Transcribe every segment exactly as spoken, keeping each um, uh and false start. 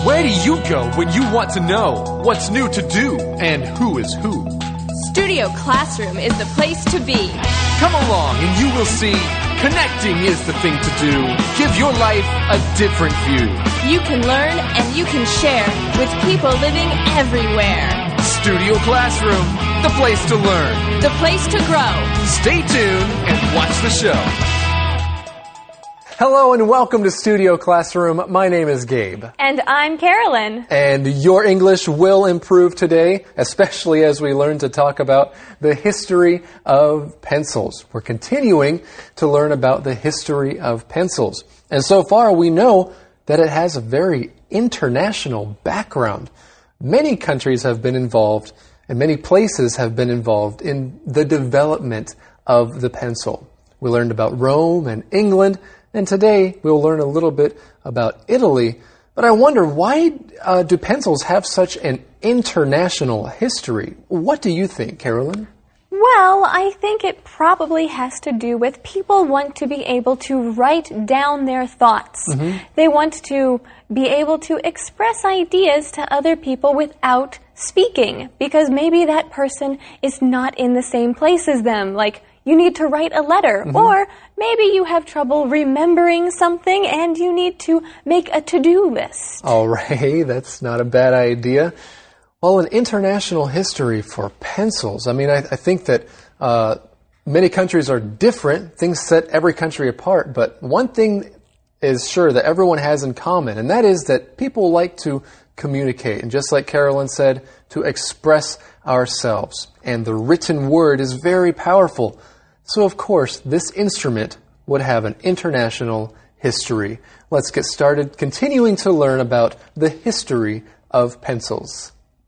Where do you go when you want to know what's new to do and who is who? Studio Classroom is the place to be. Come along and you will see connecting is the thing to do. Give your life a different view. You can learn and you can share with people living everywhere. Studio Classroom, the place to learn. The place to grow. Stay tuned and watch the show. Hello and welcome to Studio Classroom. My name is Gabe. And I'm Carolyn. And your English will improve today, especially as we learn to talk about the history of pencils. We're continuing to learn about the history of pencils. And so far we know that it has a very international background. Many countries have been involved and many places have been involved in the development of the pencil. We learned about Rome and England. And today, we'll learn a little bit about Italy. But I wonder, why uh, do pencils have such an international history? What do you think, Carolyn? Well, I think it probably has to do with people want to be able to write down their thoughts. Mm-hmm. They want to be able to express ideas to other people without speaking, because maybe that person is not in the same place as them. Like, you need to write a letter, mm-hmm. or maybe you have trouble remembering something and you need to make a to-do list. All right, that's not a bad idea. Well, an international history for pencils. I mean, I, I think that uh, many countries are different. Things set every country apart. But one thing is sure that everyone has in common, and that is that people like to communicate. And just like Carolyn said, to express ourselves. And the written word is very powerful. So, of course, this instrument would have an international history. Let's get started continuing to learn about the history of pencils.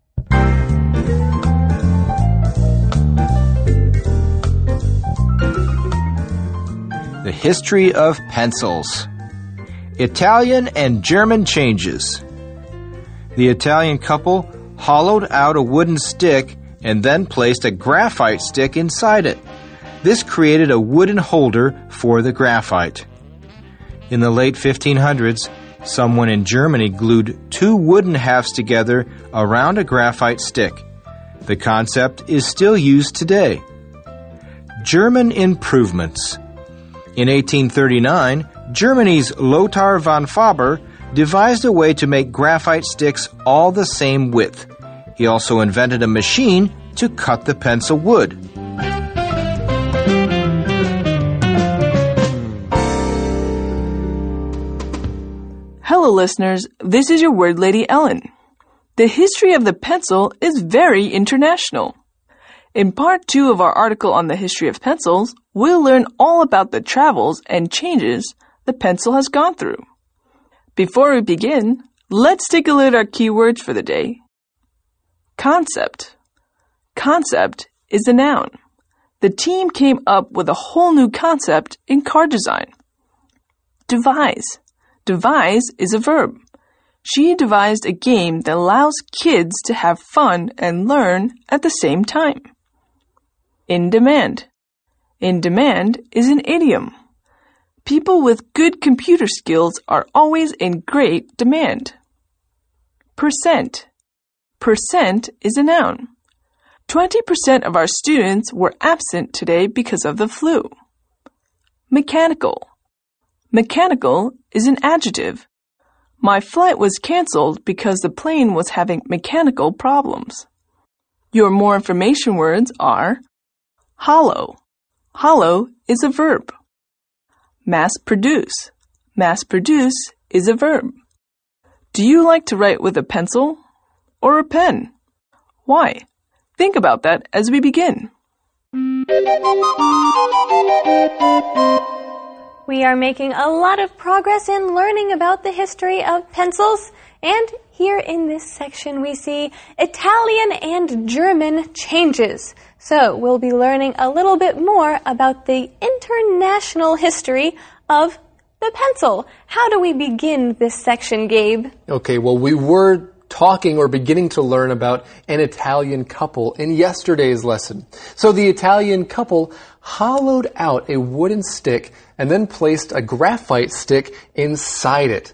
The history of pencils. Italian and German changes. The Italian couple hollowed out a wooden stick and then placed a graphite stick inside it. This created a wooden holder for the graphite. In the late fifteen hundreds, someone in Germany glued two wooden halves together around a graphite stick. The concept is still used today. German improvements. In eighteen thirty-nine, Germany's Lothar von Faber devised a way to make graphite sticks all the same width. He also invented a machine to cut the pencil wood. Hello, listeners. This is your word lady, Ellen. The history of the pencil is very international. In part two of our article on the history of pencils, we'll learn all about the travels and changes the pencil has gone through. Before we begin, let's take a look at our keywords for the day. Concept. Concept is a noun. The team came up with a whole new concept in car design. Devise. Devise is a verb. She devised a game that allows kids to have fun and learn at the same time. In demand. In demand is an idiom. People with good computer skills are always in great demand. Percent. Percent is a noun. twenty percent of our students were absent today because of the flu. Mechanical. Mechanical is an adjective. My flight was canceled because the plane was having mechanical problems. Your more information words are hollow. Hollow is a verb. Mass produce. Mass produce is a verb. Do you like to write with a pencil or a pen? Why? Think about that as we begin. We are making a lot of progress in learning about the history of pencils, and here in this section we see Italian and German changes. So we'll be learning a little bit more about the international history of the pencil. How do we begin this section, Gabe? Okay, well, we were talking or beginning to learn about an Italian couple in yesterday's lesson. So the Italian couple hollowed out a wooden stick and then placed a graphite stick inside it.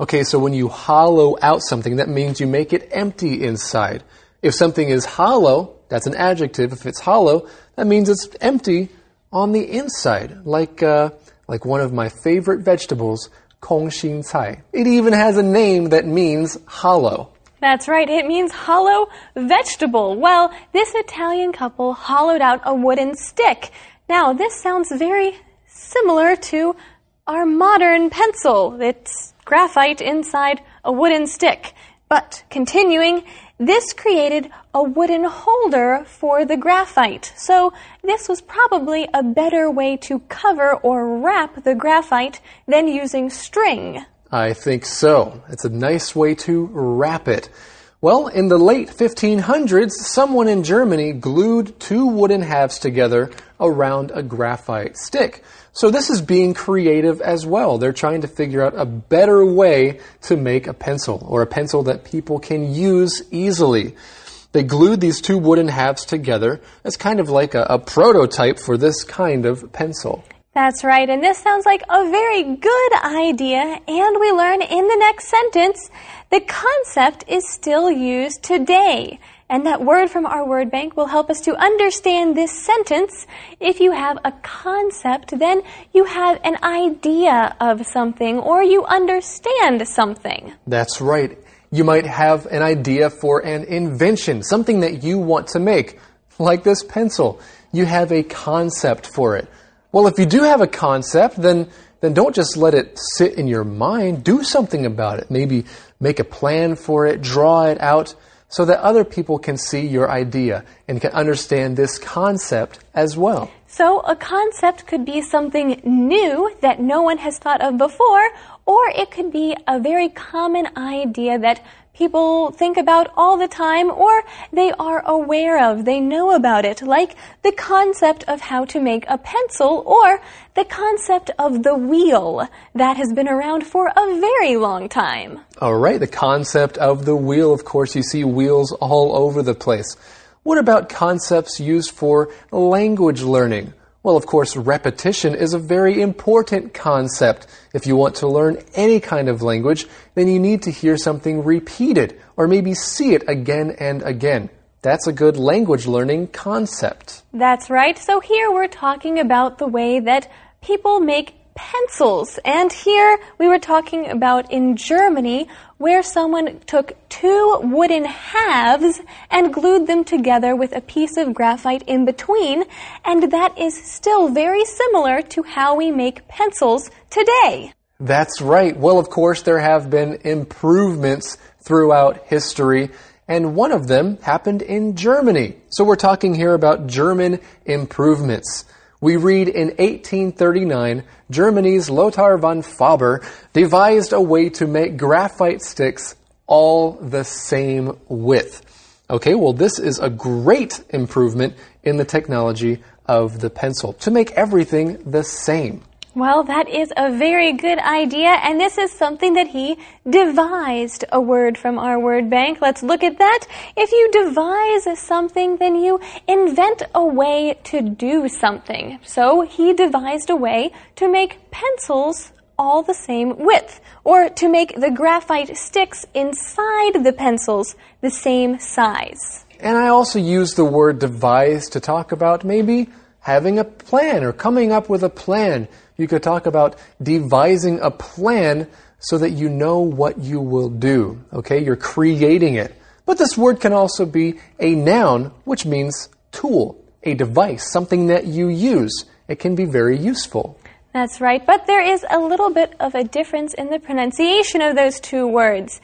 Okay, so when you hollow out something, that means you make it empty inside. If something is hollow, that's an adjective. If it's hollow, that means it's empty on the inside, like uh, like one of my favorite vegetables, 空心菜. It even has a name that means hollow. That's right, it means hollow vegetable. Well, this Italian couple hollowed out a wooden stick. Now, this sounds very similar to our modern pencil. It's graphite inside a wooden stick. But continuing, this created a wooden holder for the graphite. So this was probably a better way to cover or wrap the graphite than using string. I think so. It's a nice way to wrap it. Well, in the late fifteen hundreds, someone in Germany glued two wooden halves together around a graphite stick. So this is being creative as well. They're trying to figure out a better way to make a pencil, or a pencil that people can use easily. They glued these two wooden halves together as kind of like a, a prototype for this kind of pencil. That's right, and this sounds like a very good idea, and we learn in the next sentence, the concept is still used today. And that word from our word bank will help us to understand this sentence. If you have a concept, then you have an idea of something, or you understand something. That's right. You might have an idea for an invention, something that you want to make, like this pencil. You have a concept for it. Well, if you do have a concept, then then don't just let it sit in your mind. Do something about it. Maybe make a plan for it, draw it out, so that other people can see your idea and can understand this concept as well. So a concept could be something new that no one has thought of before, or it could be a very common idea that people think about all the time, or they are aware of, they know about it, like the concept of how to make a pencil, or the concept of the wheel that has been around for a very long time. All right, the concept of the wheel. Of course, you see wheels all over the place. What about concepts used for language learning? Well, of course, repetition is a very important concept. If you want to learn any kind of language, then you need to hear something repeated, or maybe see it again and again. That's a good language learning concept. That's right. So here we're talking about the way that people make pencils. And here we were talking about in Germany, where someone took two wooden halves and glued them together with a piece of graphite in between, and that is still very similar to how we make pencils today. That's right. Well, of course, there have been improvements throughout history, and one of them happened in Germany. So we're talking here about German improvements. We read in eighteen thirty-nine, Germany's Lothar von Faber devised a way to make graphite sticks all the same width. Okay, well, this is a great improvement in the technology of the pencil, to make everything the same. Well, that is a very good idea, and this is something that he devised, a word from our word bank. Let's look at that. If you devise something, then you invent a way to do something. So he devised a way to make pencils all the same width, or to make the graphite sticks inside the pencils the same size. And I also use the word devise to talk about maybe having a plan or coming up with a plan. You could talk about devising a plan so that you know what you will do. Okay, you're creating it. But this word can also be a noun, which means tool, a device, something that you use. It can be very useful. That's right, but there is a little bit of a difference in the pronunciation of those two words.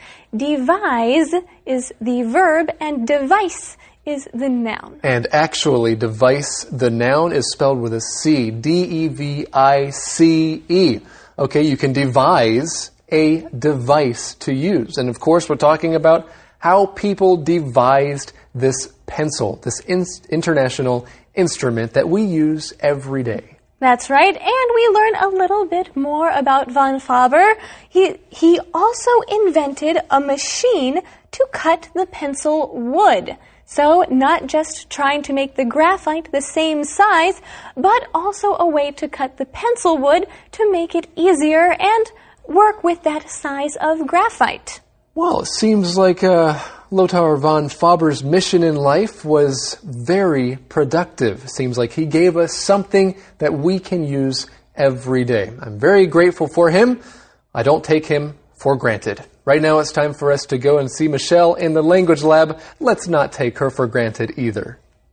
Devise is the verb, and device is the noun. And actually, device, the noun, is spelled with a C, D E V I C E. Okay, you can devise a device to use. And of course, we're talking about how people devised this pencil, this in- international instrument that we use every day. That's right, and we learn a little bit more about von Faber. He, he also invented a machine to cut the pencil wood. So not just trying to make the graphite the same size, but also a way to cut the pencil wood to make it easier and work with that size of graphite? Well, it seems like uh, Lothar von Faber's mission in life was very productive. It seems like he gave us something that we can use every day. I'm very grateful for him. I don't take him for granted. Right now it's time for us to go and see Michelle in the language lab. Let's not take her for granted either.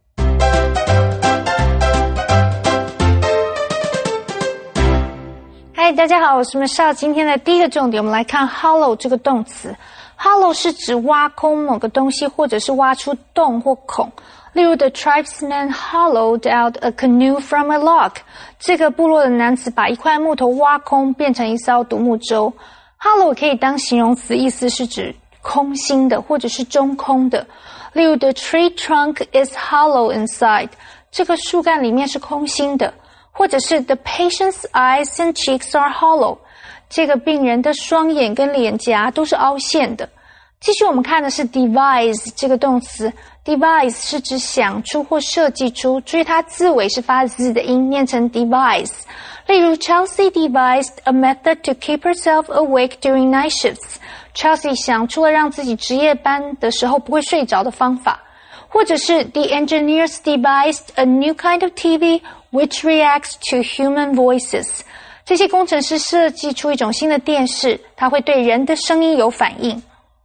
Hi, 大家好，我是 Michelle。今天的第一个重点，我们来看 hollow 这个动词。hollow 是指挖空某个东西，或者是挖出洞或孔。例如 ，the tribesman hollowed out a canoe from a log。这个部落的男子把一块木头挖空，变成一艘独木舟。hollow 可以当形容词，意思是指空心的，或者是中空的。例如 ，the tree trunk is hollow inside。这个树干里面是空心的。或者是 the patient's eyes and cheeks are hollow。这个病人的双眼跟脸颊都是凹陷的。继续我们看的是 devise 这个动词 devise 是指想出或设计出，注意它字尾是发 z 的音，念成 devise。例如 Chelsea devised a method to keep herself awake during night shifts。 Chelsea 想出了让自己值夜班的时候不会睡着的方法。或者是 the engineers devised a new kind of T V which reacts to human voices。 这些工程师设计出一种新的电视，它会对人的声音有反应。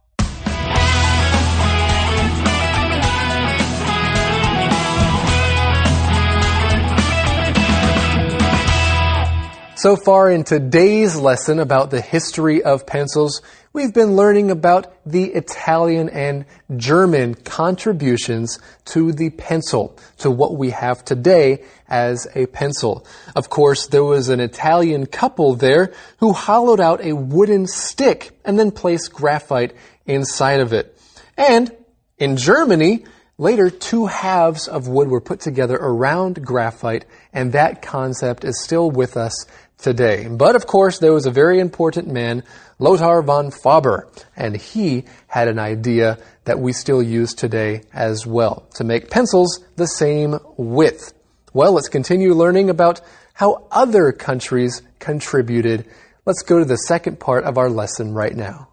So far in today's lesson about the history of pencils, we've been learning about the Italian and German contributions to the pencil, to what we have today as a pencil. Of course, there was an Italian couple there who hollowed out a wooden stick and then placed graphite inside of it. And in Germany, later, two halves of wood were put together around graphite, and that concept is still with us today. But of course, there was a very important man, Lothar von Faber, and he had an idea that we still use today as well, to make pencils the same width. Well, let's continue learning about how other countries contributed. Let's go to the second part of our lesson right now.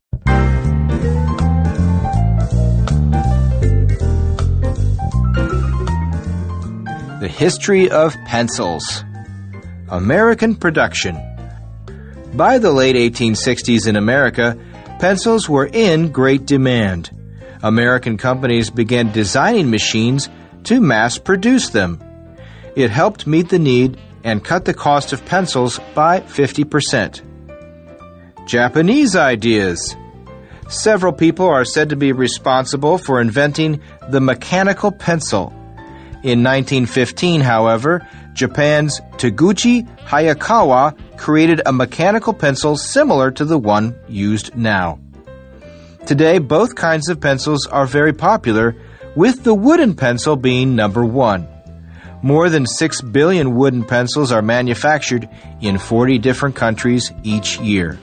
The history of pencils. American production. By the late eighteen sixties in America, pencils were in great demand. American companies began designing machines to mass produce them. It helped meet the need and cut the cost of pencils by fifty percent. Japanese ideas. Several people are said to be responsible for inventing the mechanical pencil. In nineteen fifteen, however, Japan's Taguchi Hayakawa created a mechanical pencil similar to the one used now. Today, both kinds of pencils are very popular, with the wooden pencil being number one. More than six billion wooden pencils are manufactured in forty different countries each year.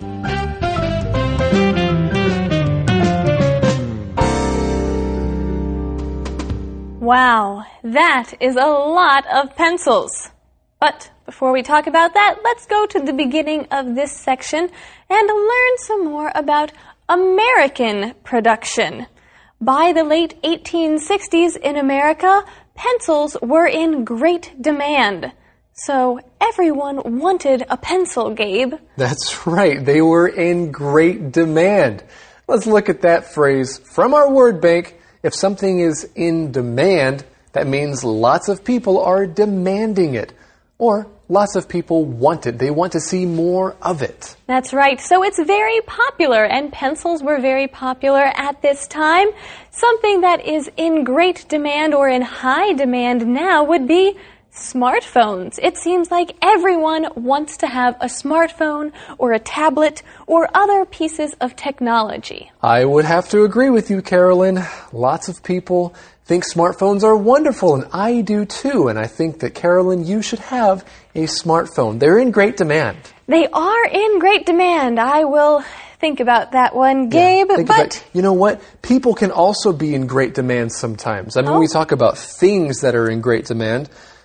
Wow, that is a lot of pencils. But before we talk about that, let's go to the beginning of this section and learn some more about American production. By the late eighteen sixties in America, pencils were in great demand. So everyone wanted a pencil, Gabe. That's right. They were in great demand. Let's look at that phrase from our word bank. If something is in demand, that means lots of people are demanding it. Or lots of people want it. They want to see more of it. That's right. So it's very popular, and pencils were very popular at this time. Something that is in great demand or in high demand now would be smartphones. It seems like everyone wants to have a smartphone or a tablet or other pieces of technology. I would have to agree with you, Carolyn. Lots of people think smartphones are wonderful, and I do too. And I think that, Carolyn, you should have a smartphone. They're in great demand. They are in great demand. I will think about that one, Gabe. Yeah, think but about, you know what? People can also be in great demand sometimes. I mean, oh. we talk about things that are in great demand,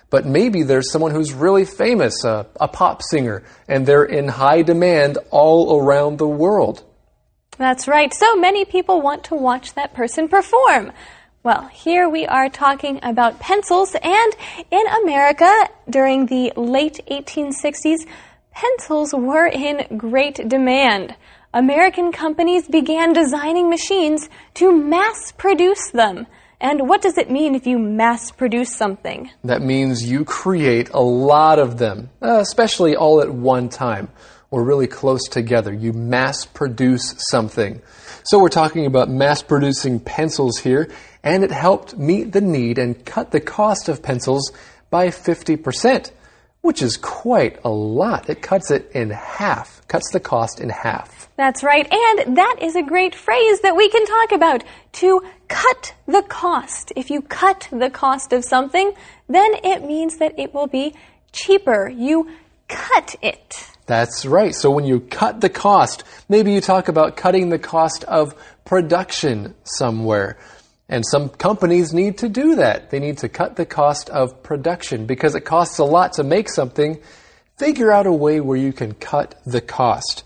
But maybe there's someone who's really famous, a, a pop singer, and they're in high demand all around the world. That's right. So many people want to watch that person perform. Well, here we are talking about pencils, and in America, during the late eighteen sixties, pencils were in great demand. American companies began designing machines to mass produce them. And what does it mean if you mass produce something? That means you create a lot of them, uh, especially all at one time, or really close together. You mass produce something. So we're talking about mass producing pencils here, and it helped meet the need and cut the cost of pencils by fifty percent, which is quite a lot. It cuts it in half, cuts the cost in half. That's right, and that is a great phrase that we can talk about, to cut the cost. If you cut the cost of something, then it means that it will be cheaper. You cut it. That's right. So when you cut the cost, maybe you talk about cutting the cost of production somewhere. And some companies need to do that. They need to cut the cost of production because it costs a lot to make something. Figure out a way where you can cut the cost.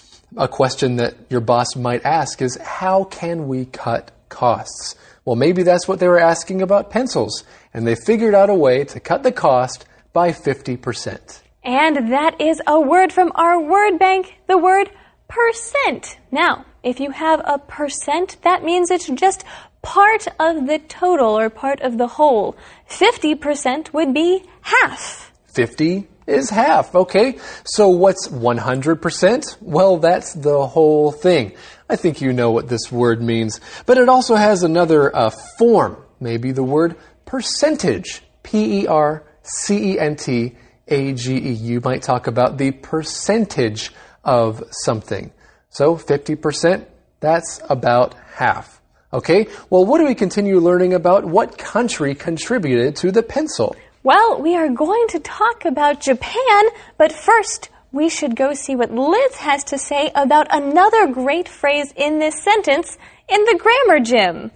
A question that your boss might ask is, how can we cut costs? Well, maybe that's what they were asking about pencils, and they figured out a way to cut the cost by fifty percent. And that is a word from our word bank, the word percent. Now, if you have a percent, that means it's just part of the total or part of the whole. fifty percent would be half. fifty is half, okay? So what's one hundred percent? Well, that's the whole thing. I think you know what this word means. But it also has another uh, form, maybe the word percentage. P E R C E N T A G E. You might talk about the percentage of something. So fifty percent, that's about half. Okay, well, what do we continue learning about? What country contributed to the pencil? Well, we are going to talk about Japan, but first we should go see what Liz has to say about another great phrase in this sentence in the Grammar Gym.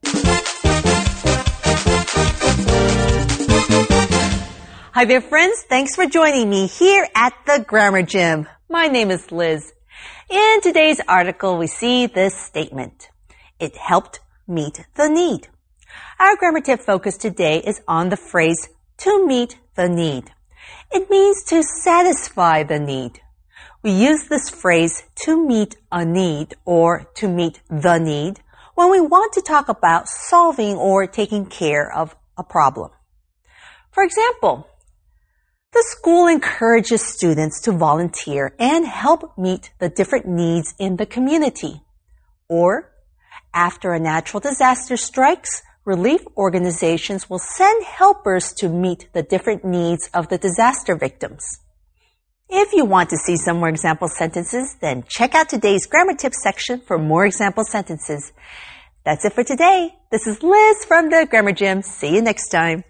Hi there, friends. Thanks for joining me here at the Grammar Gym. My name is Liz. In today's article, we see this statement. It helped meet the need. Our grammar tip focus today is on the phrase to meet the need. It means to satisfy the need. We use this phrase to meet a need or to meet the need when we want to talk about solving or taking care of a problem. For example, the school encourages students to volunteer and help meet the different needs in the community. Or, after a natural disaster strikes, relief organizations will send helpers to meet the different needs of the disaster victims. If you want to see some more example sentences, then check out today's grammar tips section for more example sentences. That's it for today. This is Liz from the Grammar Gym. See you next time.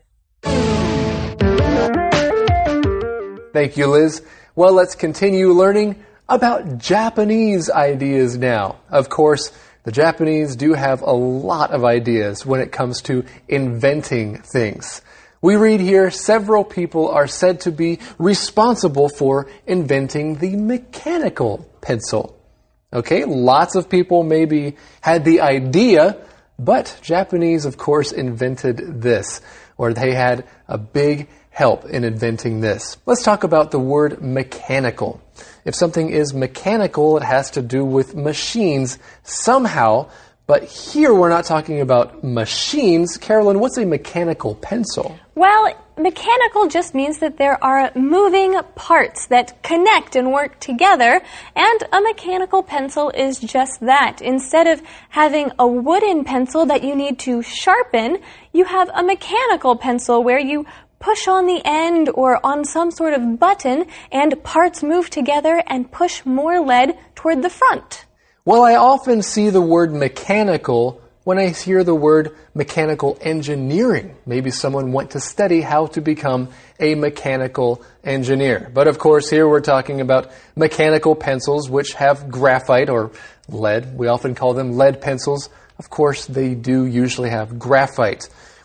Thank you, Liz. Well, let's continue learning about Japanese ideas now. Of course, the Japanese do have a lot of ideas when it comes to inventing things. We read here, several people are said to be responsible for inventing the mechanical pencil. Okay, lots of people maybe had the idea, but Japanese, of course, invented this, or they had a big help in inventing this. Let's talk about the word mechanical. If something is mechanical, it has to do with machines somehow, but here we're not talking about machines. Carolyn, what's a mechanical pencil? Well, mechanical just means that there are moving parts that connect and work together, and a mechanical pencil is just that. Instead of having a wooden pencil that you need to sharpen, you have a mechanical pencil where you push on the end or on some sort of button and parts move together and push more lead toward the front. Well, I often see the word mechanical when I hear the word mechanical engineering. Maybe someone went to study how to become a mechanical engineer. But of course, here we're talking about mechanical pencils which have graphite or lead. We often call them lead pencils. Of course, they do usually have graphite.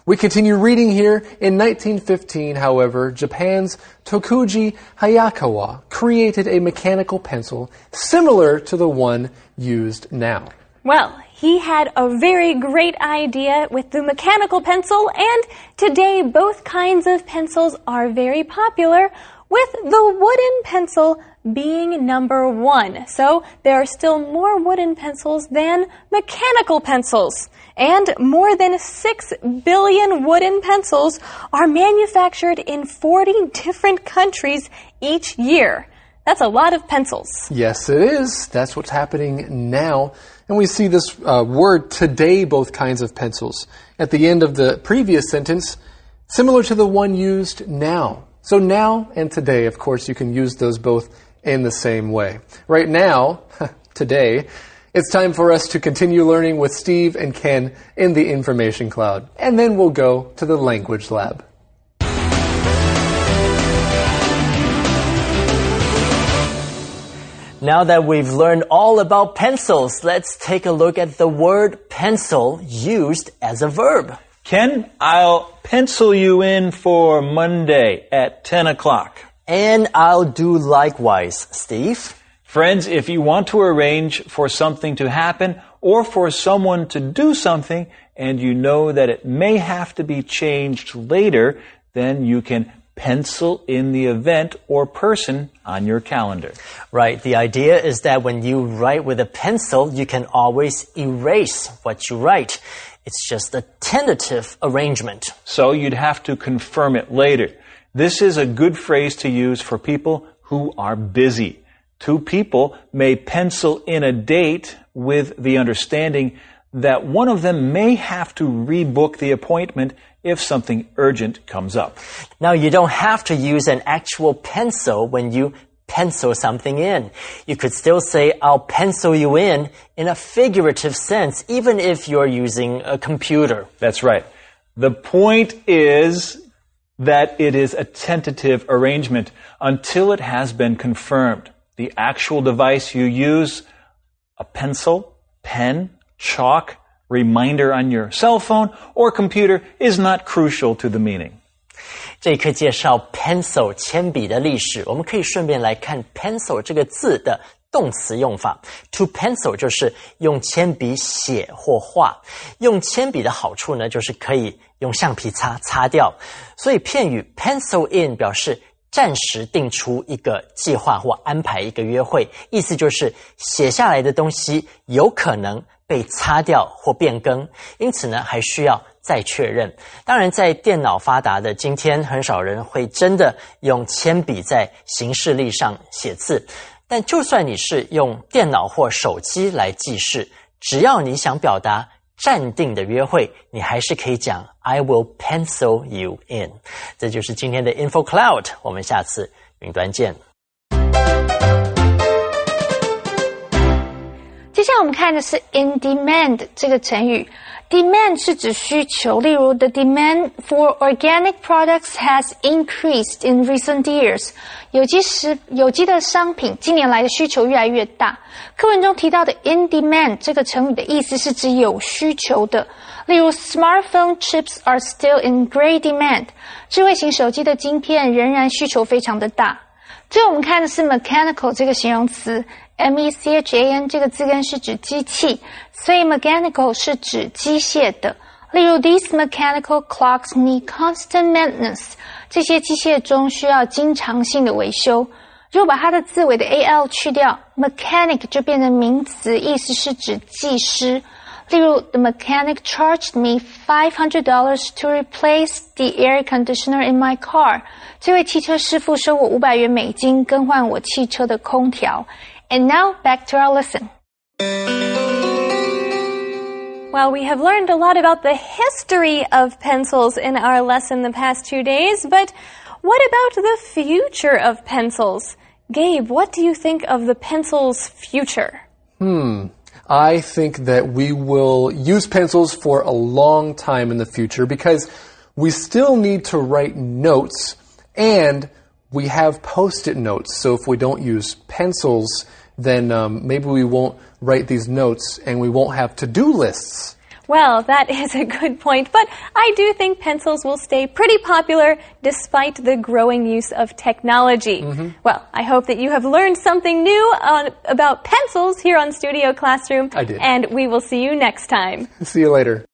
We continue reading here. In nineteen fifteen, however, Japan's Tokuji Hayakawa created a mechanical pencil similar to the one used now. Well, he had a very great idea with the mechanical pencil, and today both kinds of pencils are very popular, with the wooden pencil being number one. So there are still more wooden pencils than mechanical pencils. And more than six billion wooden pencils are manufactured in forty different countries each year. That's a lot of pencils. Yes, it is. That's what's happening now. And we see this uh, word, today, both kinds of pencils, at the end of the previous sentence, similar to the one used now. So now and today, of course, you can use those both in the same way. Right now, today, it's time for us to continue learning with Steve and Ken in the Information Cloud. And then we'll go to the Language Lab. Now that we've learned all about pencils, let's take a look at the word pencil used as a verb. Ken, I'll pencil you in for Monday at ten o'clock. And I'll do likewise, Steve. Friends, if you want to arrange for something to happen or for someone to do something and you know that it may have to be changed later, then you can pencil in the event or person on your calendar. Right. The idea is that when you write with a pencil, you can always erase what you write. It's just a tentative arrangement. So you'd have to confirm it later. This is a good phrase to use for people who are busy. Two people may pencil in a date with the understanding that one of them may have to rebook the appointment if something urgent comes up. Now, you don't have to use an actual pencil when you pencil something in. You could still say, I'll pencil you in in a figurative sense, even if you're using a computer. That's right. The point is that it is a tentative arrangement until it has been confirmed. The actual device you use, a pencil, pen, chalk, reminder on your cell phone or computer, is not crucial to the meaning. 这一课介绍 pencil 铅笔的历史，我们可以顺便来看 pencil 这个字的动词用法。To pencil 就是用铅笔写或画。用铅笔的好处呢，就是可以用橡皮擦擦掉。所以片语 pencil in 表示暂时定出一个计划或安排一个约会，意思就是写下来的东西有可能被擦掉或变更，因此呢还需要再确认。当然在电脑发达的今天，很少人会真的用铅笔在行事历上写字，但就算你是用电脑或手机来记事，只要你想表达暂定的约会，你还是可以讲 I will pencil you in。 这就是今天的 Info Cloud， 我们下次云端见。 接下来我们看的是 in demand 这个成语。 Demand 是指需求，例如 The demand for organic products has increased in recent years。 有机食有机的商品近年来的需求越来越大。课文中提到的 in demand 这个成语的意思是指有需求的，例如 Smartphone chips are still in great demand。 智慧型手机的晶片仍然需求非常的大。最后我们看的是 mechanical 这个形容词。 M E C H A N 这个字根是指机器，所以 mechanical 是指机械的。例如 These mechanical clocks need constant maintenance。 这些机械钟需要经常性的维修。如果把它的字尾的 A L 去掉， mechanic 就变成名词，意思是指技师。例如 The mechanic charged me five hundred dollars to replace the air conditioner in my car。 这位汽车师傅收我五百元美金更换我汽车的空调。And now, back to our lesson. Well, we have learned a lot about the history of pencils in our lesson the past two days, but what about the future of pencils? Gabe, what do you think of the pencil's future? Hmm. I think that we will use pencils for a long time in the future because we still need to write notes and we have post-it notes. So if we don't use pencils, then um, maybe we won't write these notes and we won't have to-do lists. Well, that is a good point, but I do think pencils will stay pretty popular despite the growing use of technology. Mm-hmm. Well, I hope that you have learned something new on, about pencils here on Studio Classroom. I did. And we will see you next time. See you later.